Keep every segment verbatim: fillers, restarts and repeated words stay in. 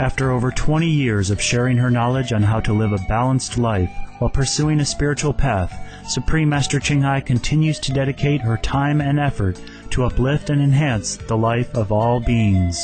After over twenty years of sharing her knowledge on how to live a balanced life while pursuing a spiritual path, Supreme Master Ching Hai continues to dedicate her time and effort to uplift and enhance the life of all beings.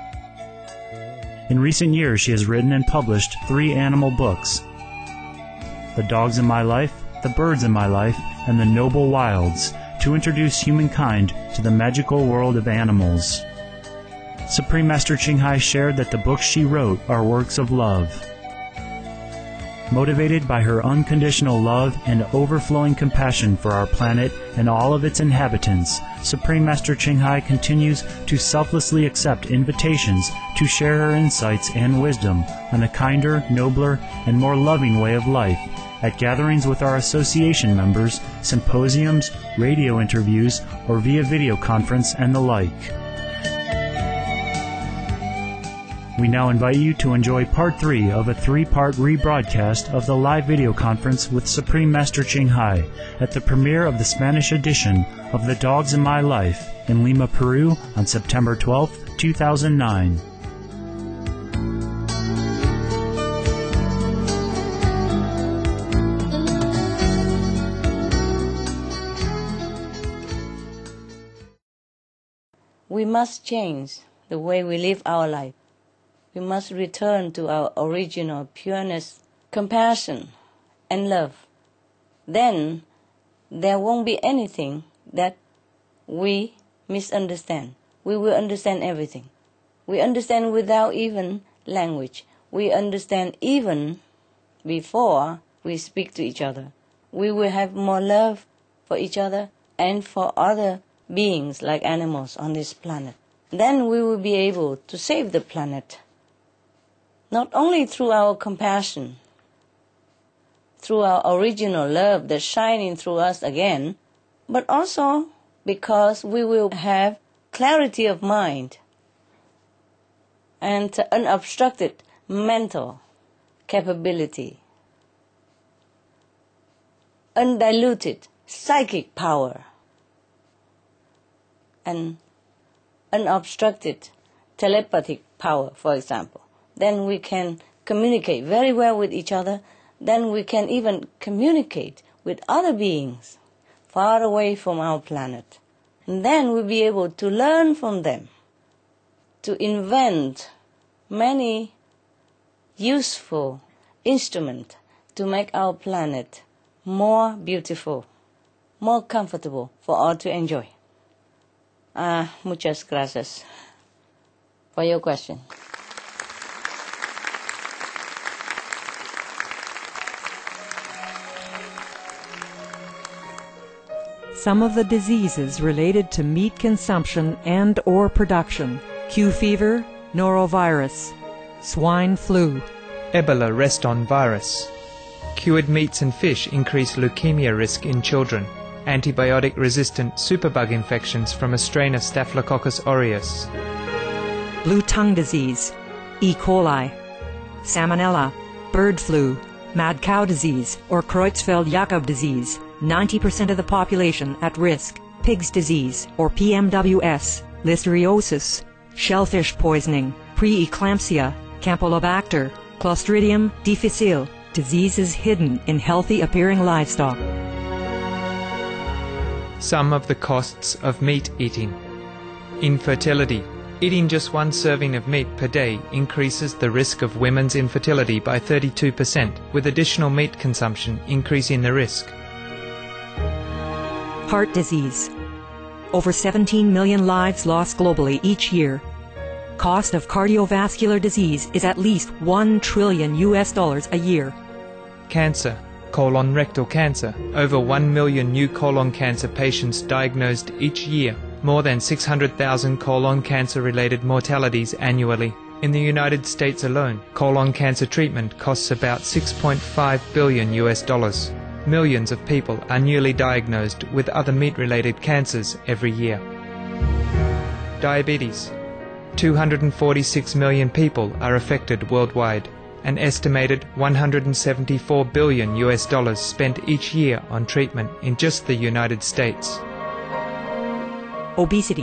In recent years, she has written and published three animal books: The Dogs in My Life, The Birds in My Life, and The Noble Wilds, to introduce humankind to the magical world of animals. Supreme Master Ching Hai shared that the books she wrote are works of love. Motivated by her unconditional love and overflowing compassion for our planet and all of its inhabitants, Supreme Master Ching Hai continues to selflessly accept invitations to share her insights and wisdom on a kinder, nobler, and more loving way of life at gatherings with our association members, symposiums, radio interviews, or via video conference and the like. We now invite you to enjoy part three of a three-part rebroadcast of the live video conference with Supreme Master Ching Hai at the premiere of the Spanish edition of The Dogs in My Life in Lima, Peru on September twelfth, two thousand nine. We must change the way we live our life. We must return to our original pureness, compassion, and love. Then there won't be anything that we misunderstand. We will understand everything. We understand without even language. We understand even before we speak to each other. We will have more love for each other and for other beings like animals on this planet. Then we will be able to save the planet. Not only through our compassion, through our original love that's shining through us again, but also because we will have clarity of mind and unobstructed mental capability, undiluted psychic power, and unobstructed telepathic power, for example. Then we can communicate very well with each other. Then we can even communicate with other beings far away from our planet. And then we'll be able to learn from them, to invent many useful instruments to make our planet more beautiful, more comfortable for all to enjoy. Ah, uh, muchas gracias for your question. Some of the diseases related to meat consumption and or production: Q fever, norovirus, swine flu, Ebola reston virus. Cured meats and fish increase leukemia risk in children. Antibiotic-resistant superbug infections from a strain of Staphylococcus aureus. blue tongue disease, E. coli, salmonella, bird flu, mad cow disease or Creutzfeldt-Jakob disease, ninety percent of the population at risk, pig's disease or P M W S, listeriosis, shellfish poisoning, preeclampsia, Campylobacter, Clostridium difficile, diseases hidden in healthy-appearing livestock. Some of the costs of meat eating. Infertility. Eating just one serving of meat per day increases the risk of women's infertility by thirty-two percent, with additional meat consumption increasing the risk. Heart disease. Over seventeen million lives lost globally each year. Cost of cardiovascular disease is at least one trillion U S dollars a year. Cancer. Colon rectal cancer. Over one million new colon cancer patients diagnosed each year. More than six hundred thousand colon cancer-related mortalities annually. In the United States alone, colon cancer treatment costs about six point five billion U S dollars. Millions of people are newly diagnosed with other meat-related cancers every year. Diabetes. two hundred forty-six million people are affected worldwide. An estimated one hundred seventy-four billion U S dollars spent each year on treatment in just the United States. Obesity.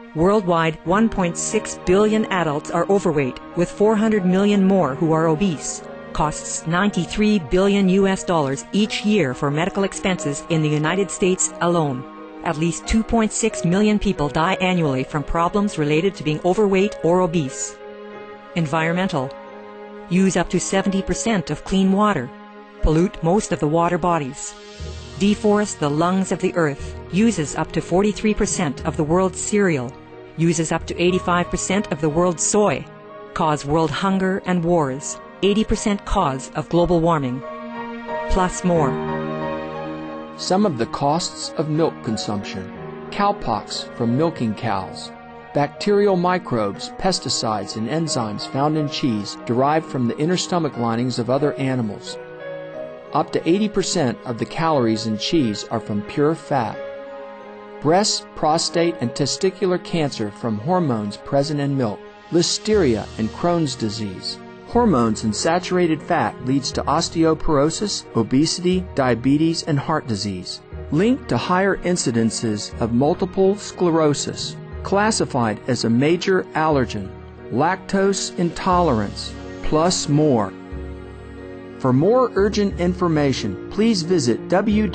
Worldwide, one point six billion adults are overweight, with four hundred million more who are obese. Costs ninety-three billion U S dollars each year for medical expenses in the United States alone. At least two point six million people die annually from problems related to being overweight or obese. Environmental. Use up to seventy percent of clean water. Pollute most of the water bodies. Deforest the lungs of the earth. Uses up to forty-three percent of the world's cereal. Uses up to eighty-five percent of the world's soy. Cause world hunger and wars. eighty percent cause of global warming. Plus more. Some of the costs of milk consumption. Cowpox from milking cows. Bacterial microbes, pesticides, and enzymes found in cheese derived from the inner stomach linings of other animals. Up to eighty percent of the calories in cheese are from pure fat. Breast, prostate, and testicular cancer from hormones present in milk. Listeria and Crohn's disease. Hormones in saturated fat leads to osteoporosis, obesity, diabetes, and heart disease. Linked to higher incidences of multiple sclerosis. Classified as a major allergen. Lactose intolerance. Plus more. For more urgent information, please visit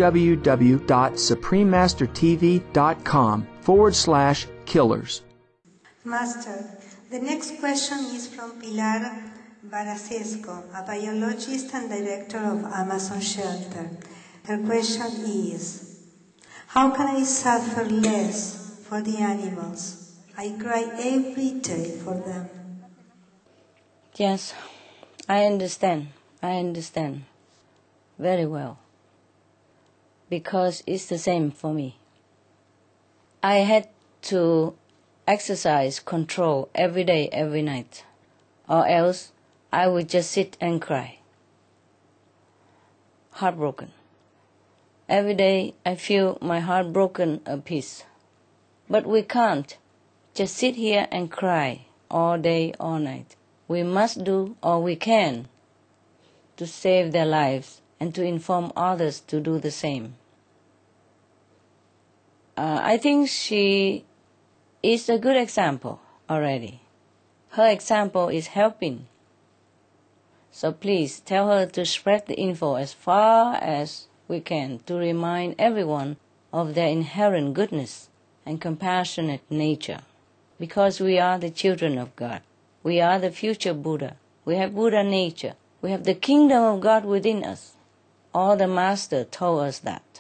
www.suprememastertv.com forward slash killers. Master, the next question is from Pilar Baracesco, a biologist and director of Amazon Shelter. Her question is, how can I suffer less for the animals? I cry every day for them. Yes, I understand. I understand very well, because it's the same for me. I had to exercise control every day, every night, or else I would just sit and cry. Heartbroken. Every day I feel my heart broken a piece. But we can't just sit here and cry all day, all night. We must do all we can to save their lives and to inform others to do the same. Uh, I think she is a good example already. Her example is helping. So please tell her to spread the info as far as we can to remind everyone of their inherent goodness and compassionate nature. Because we are the children of God. We are the future Buddha. We have Buddha nature. We have the kingdom of God within us. All the Master told us that.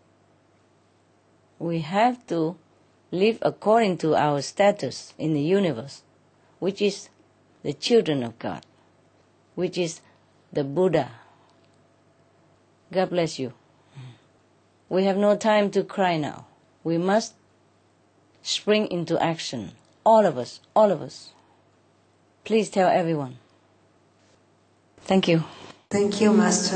We have to live according to our status in the universe, which is the children of God, which is the Buddha. God bless you. We have no time to cry now. We must spring into action. All of us, all of us. Please tell everyone. Thank you. Thank you, Master.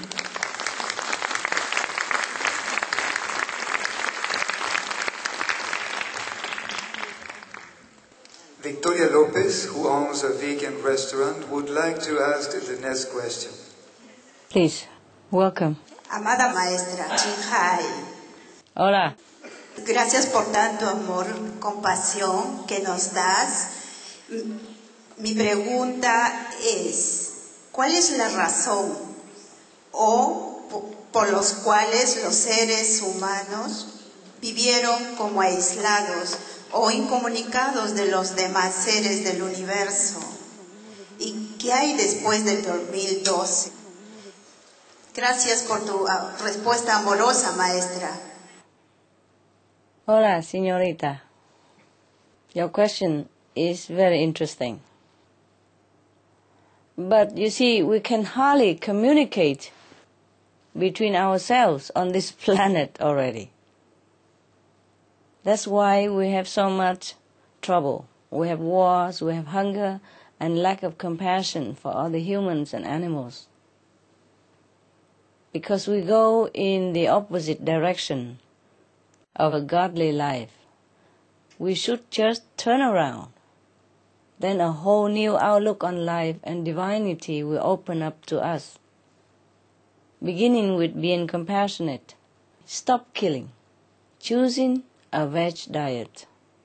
Victoria Lopez, who owns a vegan restaurant, would like to ask the next question. Please, welcome. Amada Maestra Chinhai. Hola. Gracias por tanto amor, compasión que nos das. Mi pregunta es, ¿cuál es la razón o por los cuales los seres humanos vivieron como aislados o incomunicados de los demás seres del universo? ¿Y qué hay después del dos mil doce? Gracias por tu uh, respuesta amorosa, maestra. Hola, señorita. Your question is very interesting. But you see, we can hardly communicate between ourselves on this planet already. That's why we have so much trouble. We have wars, we have hunger, and lack of compassion for other humans and animals. Because we go in the opposite direction of a godly life. We should just turn around. Then a whole new outlook on life and divinity will open up to us. Beginning with being compassionate. Stop killing. Choosing a veg diet.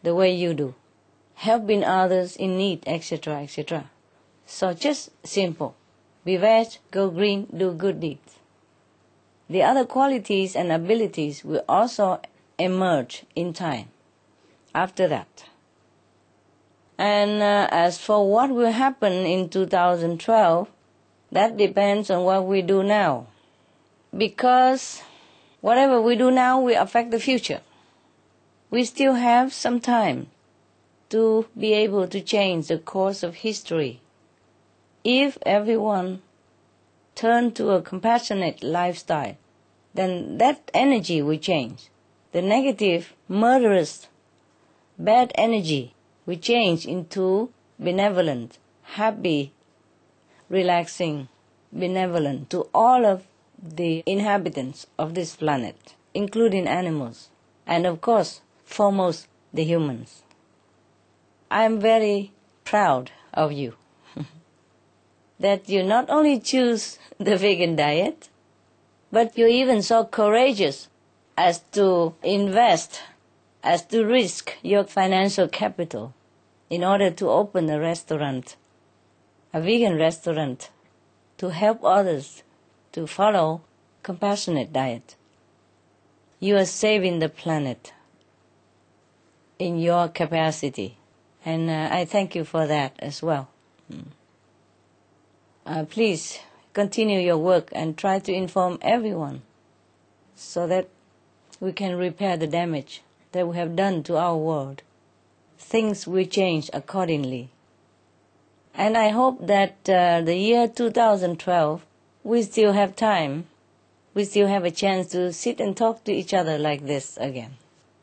the way you do, helping others in need, et cetera, et cetera. So just simple. Be veg, go green, do good deeds. The other qualities and abilities will also emerge in time after that. And uh, as for what will happen in two thousand twelve, that depends on what we do now. Because whatever we do now will affect the future. We still have some time to be able to change the course of history. If everyone turn to a compassionate lifestyle, then that energy will change. The negative, murderous, bad energy will change into benevolent, happy, relaxing, benevolent to all of the inhabitants of this planet, including animals, and of course, foremost, the humans. I am very proud of you that you not only choose the vegan diet, but you're even so courageous as to invest, as to risk your financial capital in order to open a restaurant, a vegan restaurant, to help others to follow compassionate diet. You are saving the planet in your capacity, and uh, I thank you for that as well. Mm. Uh, please continue your work and try to inform everyone so that we can repair the damage that we have done to our world. Things will change accordingly. And I hope that uh, the year two thousand twelve, we still have time, we still have a chance to sit and talk to each other like this again.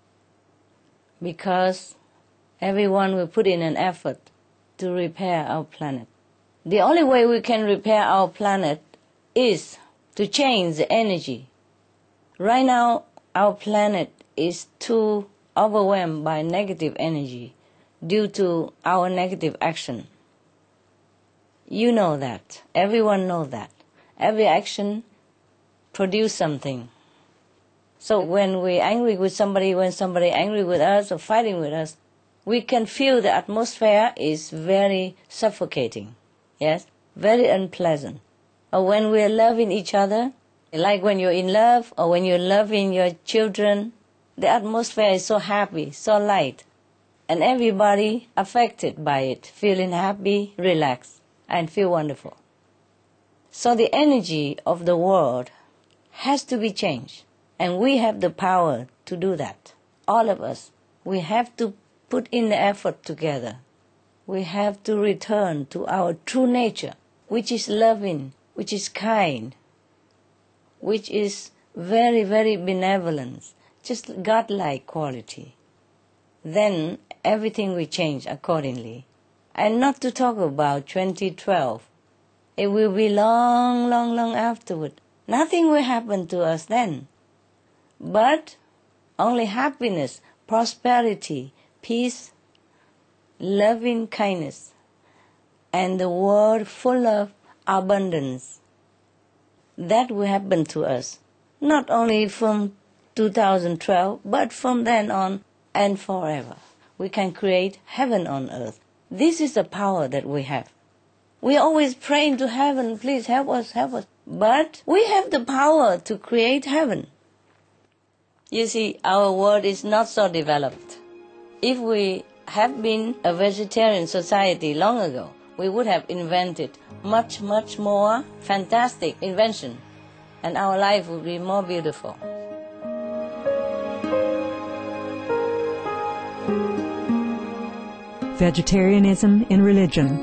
Because everyone will put in an effort to repair our planet. The only way we can repair our planet is to change the energy. Right now, our planet is too overwhelmed by negative energy due to our negative action. You know that. Everyone knows that. Every action produces something. So when we're angry with somebody, when somebody is angry with us or fighting with us, we can feel the atmosphere is very suffocating. Yes, very unpleasant. Or when we're loving each other, like when you're in love or when you're loving your children, the atmosphere is so happy, so light, and everybody affected by it, feeling happy, relaxed, and feel wonderful. So the energy of the world has to be changed, and we have the power to do that. All of us, we have to put in the effort together. We have to return to our true nature, which is loving, which is kind, which is very, very benevolent, just godlike quality. Then everything will change accordingly. And not to talk about twenty twelve. It will be long, long, long afterward. Nothing will happen to us then. But only happiness, prosperity, peace, loving kindness, and the world full of abundance. That will happen to us, not only from two thousand twelve, but from then on and forever. We can create heaven on earth. This is the power that we have. We are always praying to heaven, please help us, help us. But we have the power to create heaven. You see, our world is not so developed. If we have been a vegetarian society long ago, we would have invented much, much more fantastic invention, and our life would be more beautiful. Vegetarianism in religion.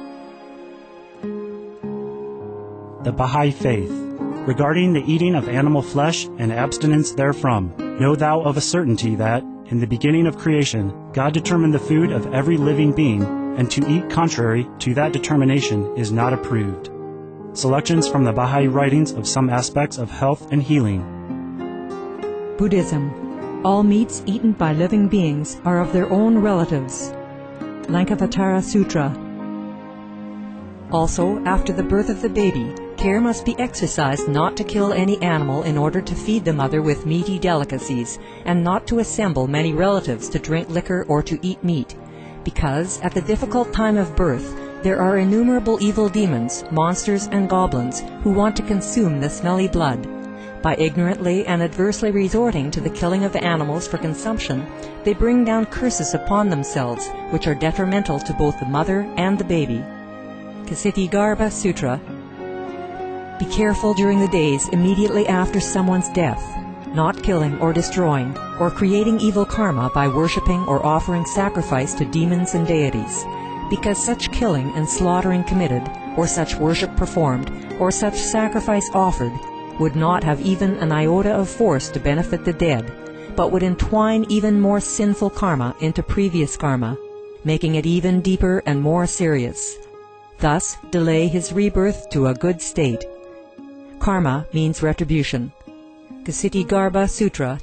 The Baha'i Faith. Regarding the eating of animal flesh and abstinence therefrom, know thou of a certainty that, in the beginning of creation, God determined the food of every living being, and to eat contrary to that determination is not approved. Selections from the Baha'i writings of some aspects of health and healing. Buddhism. All meats eaten by living beings are of their own relatives. Lankavatara Sutra. Also, after the birth of the baby, Care must be exercised not to kill any animal in order to feed the mother with meaty delicacies, and not to assemble many relatives to drink liquor or to eat meat, because at the difficult time of birth there are innumerable evil demons, monsters, and goblins who want to consume the smelly blood. By ignorantly and adversely resorting to the killing of animals for consumption, they bring down curses upon themselves, which are detrimental to both the mother and the baby. Ksitigarbha Sutra. Be careful during the days immediately after someone's death, not killing or destroying, or creating evil karma by worshipping or offering sacrifice to demons and deities, because such killing and slaughtering committed, or such worship performed, or such sacrifice offered, would not have even an iota of force to benefit the dead, but would entwine even more sinful karma into previous karma, making it even deeper and more serious. Thus delay his rebirth to a good state. Karma means retribution. Ksitigarbha Sutra.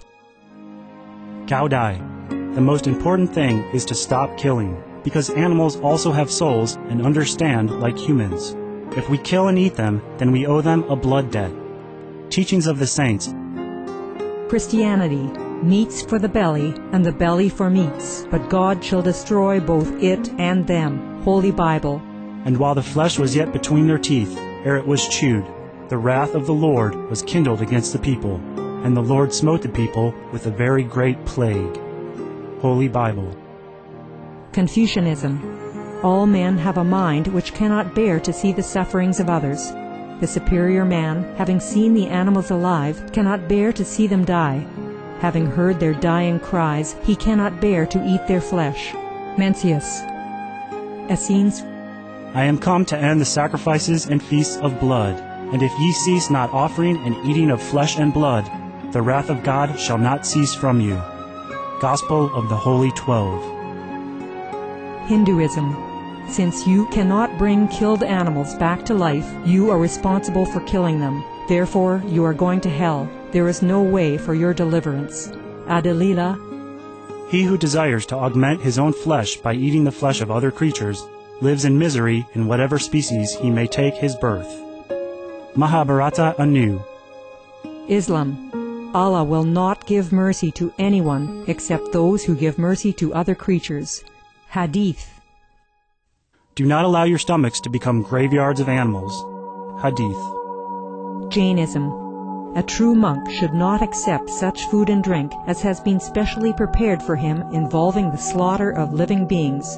Cao Dai. The most important thing is to stop killing, because animals also have souls and understand like humans. If we kill and eat them, then we owe them a blood debt. Teachings of the Saints. Christianity. Meats for the belly, and the belly for meats, but God shall destroy both it and them. Holy Bible. And while the flesh was yet between their teeth, ere it was chewed, the wrath of the Lord was kindled against the people, and the Lord smote the people with a very great plague. Holy Bible. Confucianism. All men have a mind which cannot bear to see the sufferings of others. The superior man, having seen the animals alive, cannot bear to see them die. Having heard their dying cries, he cannot bear to eat their flesh. Mencius. Essenes. I am come to end the sacrifices and feasts of blood, and if ye cease not offering and eating of flesh and blood, the wrath of God shall not cease from you. Gospel of the Holy Twelve. Hinduism. Since you cannot bring killed animals back to life, you are responsible for killing them. Therefore, you are going to hell. There is no way for your deliverance. Adilila. He who desires to augment his own flesh by eating the flesh of other creatures lives in misery in whatever species he may take his birth. Mahabharata anew. Islam. Allah will not give mercy to anyone except those who give mercy to other creatures. Hadith. Do not allow your stomachs to become graveyards of animals. Hadith. Jainism. A true monk should not accept such food and drink as has been specially prepared for him involving the slaughter of living beings.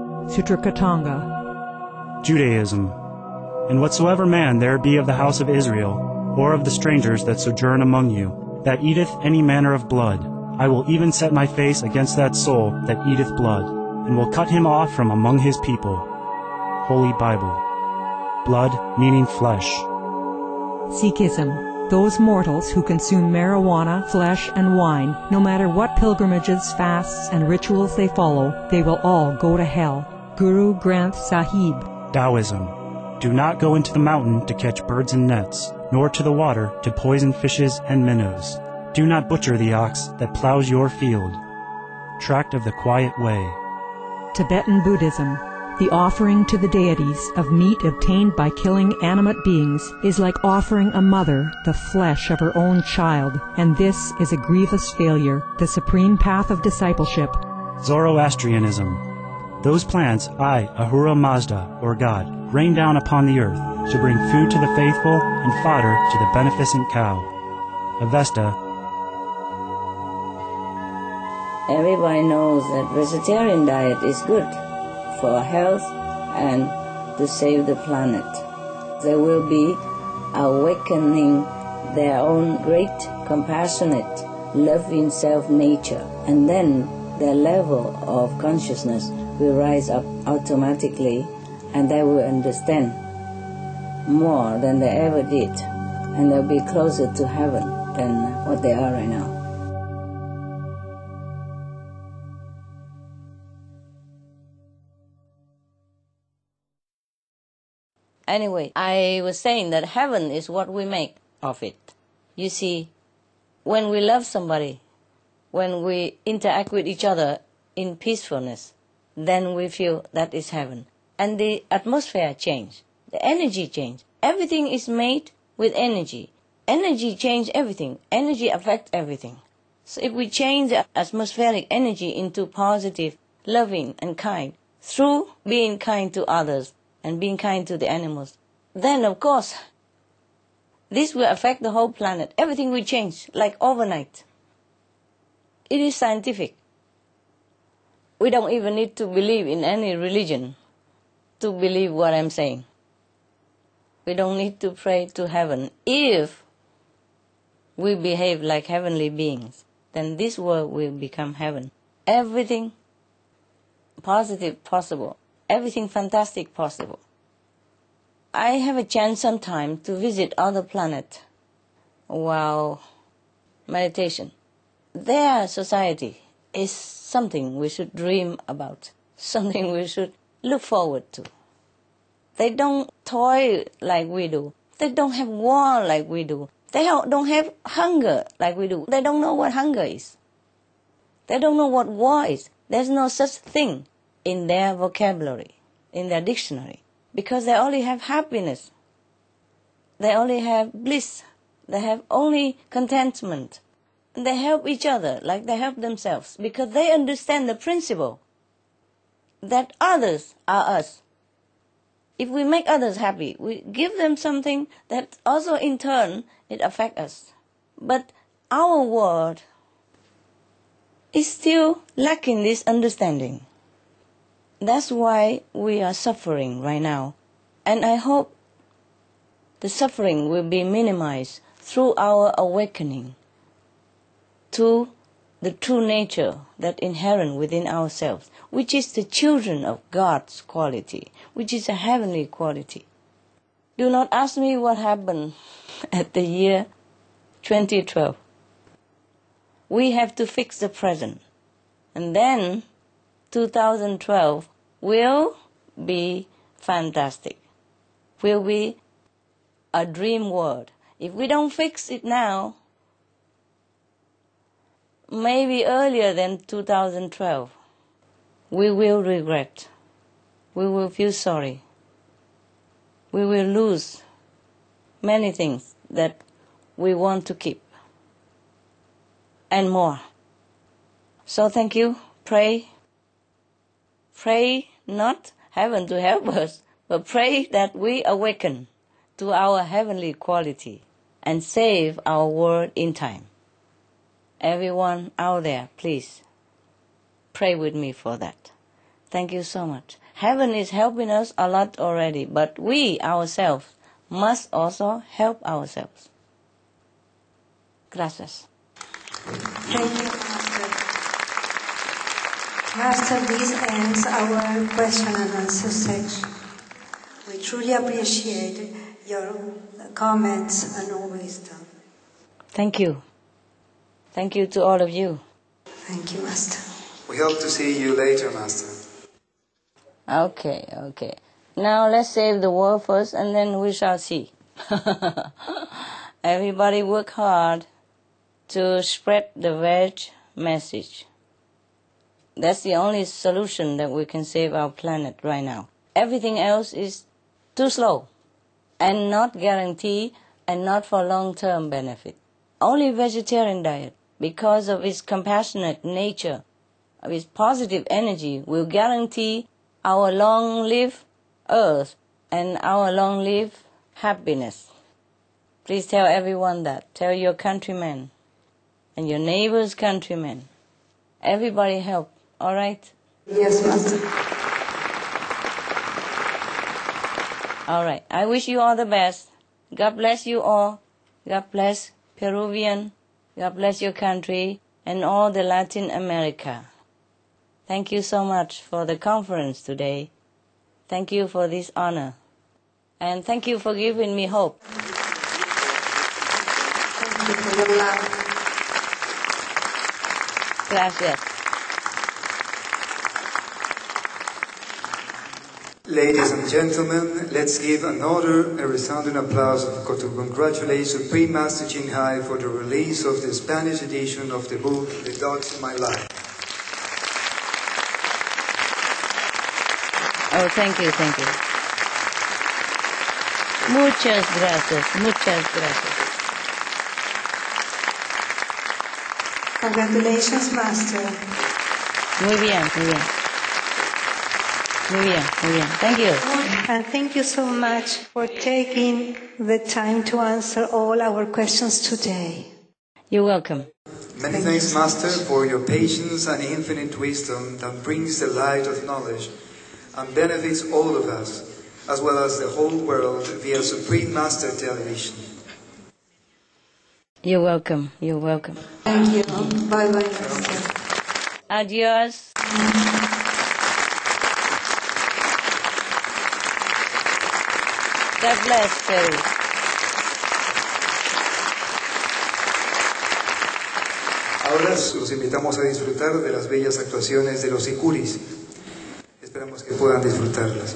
Sutrakatanga. Judaism. And whatsoever man there be of the house of Israel, or of the strangers that sojourn among you, that eateth any manner of blood, I will even set my face against that soul that eateth blood, and will cut him off from among his people. Holy Bible. Blood meaning flesh. Sikhism. Those mortals who consume marijuana, flesh, and wine, no matter what pilgrimages, fasts, and rituals they follow, they will all go to hell. Guru Granth Sahib. Taoism. Do not go into the mountain to catch birds and nets, nor to the water to poison fishes and minnows. Do not butcher the ox that plows your field. Tract of the Quiet Way. Tibetan Buddhism. The offering to the deities of meat obtained by killing animate beings is like offering a mother the flesh of her own child, and this is a grievous failure, the supreme path of discipleship. Zoroastrianism. Those plants I, Ahura Mazda, or God, rain down upon the earth to bring food to the faithful and fodder to the beneficent cow. Avesta. Everybody knows that vegetarian diet is good for health and to save the planet. They will be awakening their own great, compassionate, loving self-nature, and then their level of consciousness will rise up automatically, and they will understand more than they ever did, and they'll be closer to heaven than what they are right now. Anyway, I was saying that heaven is what we make of it. You see, when we love somebody, when we interact with each other in peacefulness, then we feel that is heaven. And the atmosphere change, the energy change. Everything is made with energy. Energy changes everything. Energy affects everything. So if we change the atmospheric energy into positive, loving, and kind, through being kind to others and being kind to the animals, then of course, this will affect the whole planet. Everything will change, like overnight. It is scientific. We don't even need to believe in any religion to believe what I'm saying. We don't need to pray to heaven. If we behave like heavenly beings, then this world will become heaven. Everything positive possible. Everything fantastic possible. I have a chance sometime to visit other planets while meditation. Their society is something we should dream about, something we should look forward to. They don't toil like we do. They don't have war like we do. They don't have hunger like we do. They don't know what hunger is. They don't know what war is. There's no such thing in their vocabulary, in their dictionary, because they only have happiness. They only have bliss. They have only contentment. And they help each other like they help themselves, because they understand the principle that others are us. If we make others happy, we give them something that also in turn it affects us. But our world is still lacking this understanding. That's why we are suffering right now. And I hope the suffering will be minimized through our awakening to the true nature that inherent within ourselves, which is the children of God's quality, which is a heavenly quality. Do not ask me what happened at the year twenty twelve. We have to fix the present. And then two thousand twelve will be fantastic, will be a dream world. If we don't fix it now, maybe earlier than two thousand twelve, we will regret. We will feel sorry. We will lose many things that we want to keep and more. So thank you. Pray. Pray not heaven to help us, but pray that we awaken to our heavenly quality and save our world in time. Everyone out there, please pray with me for that. Thank you so much. Heaven is helping us a lot already, but we ourselves must also help ourselves. Gracias. Thank you, Master. Master, this ends our question and answer section. We truly appreciate your comments and your wisdom. Thank you. Thank you to all of you. Thank you, Master. We hope to see you later, Master. Okay, okay. Now let's save the world first and then we shall see. Everybody work hard to spread the veg message. That's the only solution that we can save our planet right now. Everything else is too slow and not guaranteed and not for long-term benefit. Only vegetarian diet, because of its compassionate nature, of its positive energy, will guarantee our long-lived earth and our long-lived happiness. Please tell everyone that. Tell your countrymen and your neighbors' countrymen. Everybody help, all right? Yes, Master. All right. I wish you all the best. God bless you all. God bless Peruvian. God bless your country and all the Latin America. Thank you so much for the conference today. Thank you for this honor. And thank you for giving me hope. Thank you for your love. Gracias. Ladies and gentlemen, let's give another a resounding applause to congratulate Supreme Master Ching Hai for the release of the Spanish edition of the book, The Gods in My Life. Oh, thank you, thank you. Muchas gracias, muchas gracias. Congratulations, Master. Muy bien, muy bien. Muy bien, muy bien. Thank you. And thank you so much for taking the time to answer all our questions today. You're welcome. Many thanks, Master, for your patience and infinite wisdom that brings the light of knowledge and benefits all of us, as well as the whole world, via Supreme Master Television. You're welcome. You're welcome. Thank you. Bye-bye, Master. Adios. God bless, Perú. Ahora los invitamos a disfrutar de las bellas actuaciones de los sicuris. Esperamos que puedan disfrutarlas.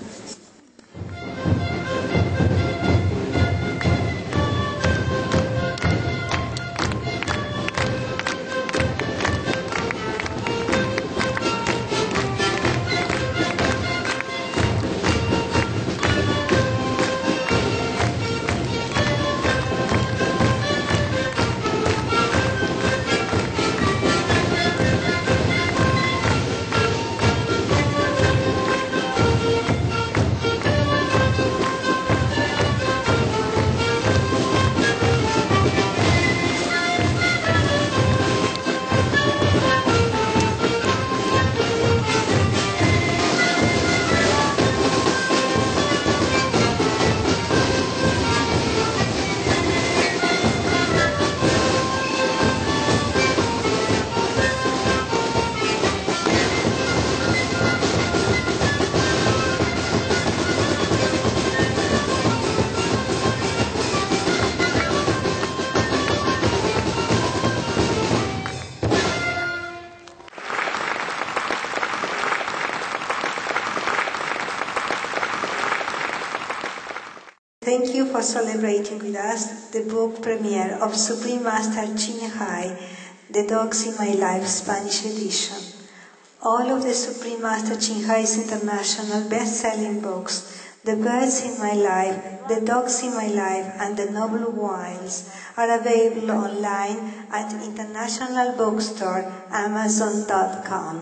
Thank you for celebrating with us the book premiere of Supreme Master Ching Hai, The Dogs in My Life Spanish edition. All of the Supreme Master Ching Hai's international best-selling books, The Birds in My Life, The Dogs in My Life, and The Noble Wilds, are available online at international bookstore amazon dot com.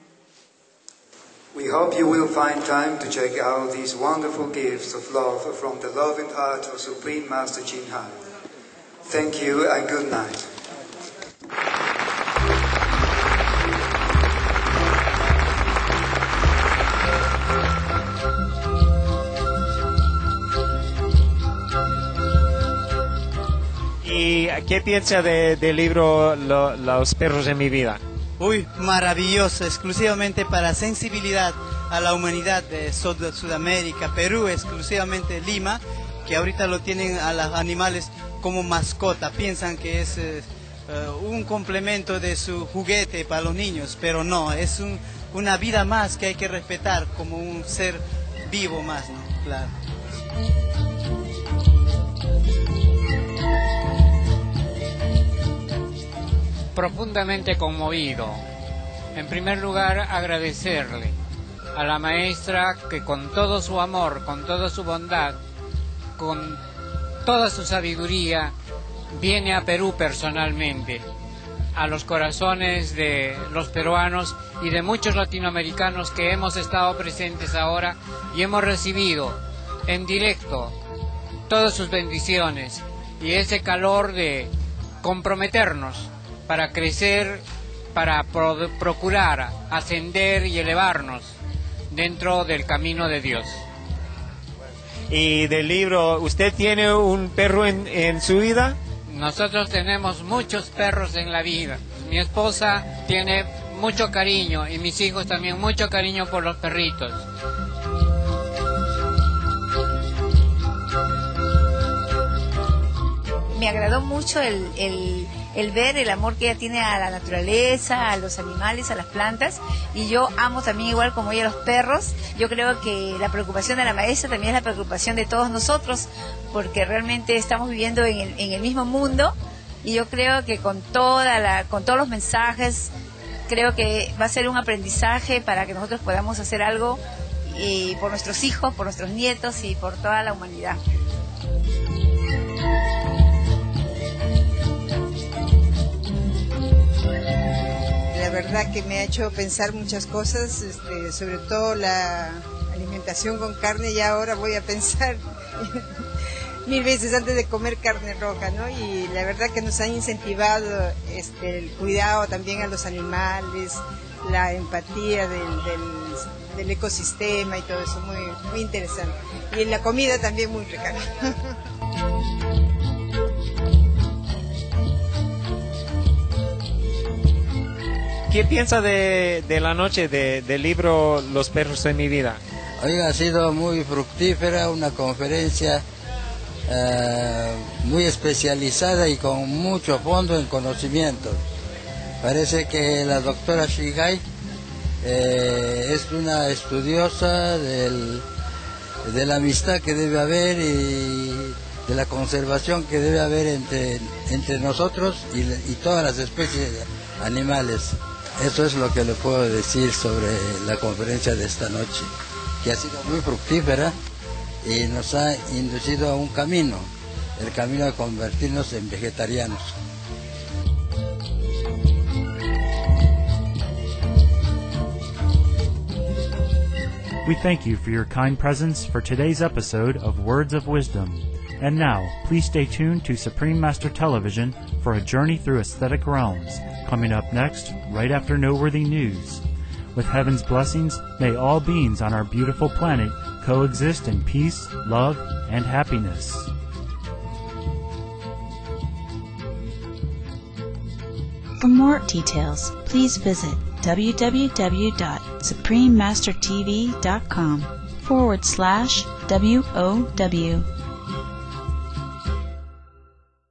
We hope you will find time to check out these wonderful gifts of love from the loving heart of Supreme Master Ching Hai. Thank you and good night. ¿Y qué piensa de, del libro lo, Los perros en mi vida? Uy, maravilloso, exclusivamente para sensibilidad a la humanidad de Sud Sudamérica, Perú, exclusivamente Lima, que ahorita lo tienen a los animales como mascota, piensan que es eh, un complemento de su juguete para los niños, pero no, es un, una vida más que hay que respetar como un ser vivo más, ¿no? Claro. Profundamente conmovido. En primer lugar, agradecerle a la maestra que con todo su amor, con toda su bondad, con toda su sabiduría, viene a Perú personalmente, a los corazones de los peruanos y de muchos latinoamericanos que hemos estado presentes ahora y hemos recibido en directo todas sus bendiciones y ese calor de comprometernos para crecer, para pro procurar ascender y elevarnos dentro del camino de Dios. Y del libro, ¿usted tiene un perro en, en su vida? Nosotros tenemos muchos perros en la vida. Mi esposa tiene mucho cariño y mis hijos también mucho cariño por los perritos. Me agradó mucho el, el, el ver el amor que ella tiene a la naturaleza, a los animales, a las plantas, y yo amo también igual como ella los perros. Yo creo que la preocupación de la maestra también es la preocupación de todos nosotros, porque realmente estamos viviendo en el, en el mismo mundo, y yo creo que con toda la, con todos los mensajes, creo que va a ser un aprendizaje para que nosotros podamos hacer algo y por nuestros hijos, por nuestros nietos y por toda la humanidad. La verdad que me ha hecho pensar muchas cosas, este, sobre todo la alimentación con carne. Ya ahora voy a pensar mil veces antes de comer carne roja, ¿no? Y la verdad que nos han incentivado este, el cuidado también a los animales, la empatía del, del, del ecosistema y todo eso, muy, muy interesante. Y en la comida también muy rica. ¿Qué piensa de, de la noche de, del libro Los perros de mi vida? Oiga, ha sido muy fructífera, una conferencia eh, muy especializada y con mucho fondo en conocimiento. Parece que la doctora Shinhai eh, es una estudiosa del, de la amistad que debe haber y de la conservación que debe haber entre, entre nosotros y, y todas las especies animales. Eso es lo que le puedo decir sobre la conferencia de esta noche, que ha sido muy fructífera y nos ha inducido a un camino, el camino de convertirnos en vegetarianos. We thank you for your kind presence for today's episode of Words of Wisdom. And now, please stay tuned to Supreme Master Television for a journey through aesthetic realms, coming up next, right after Noteworthy News. With heaven's blessings, may all beings on our beautiful planet coexist in peace, love, and happiness. For more details, please visit www.suprememastertv.com forward slash WOW.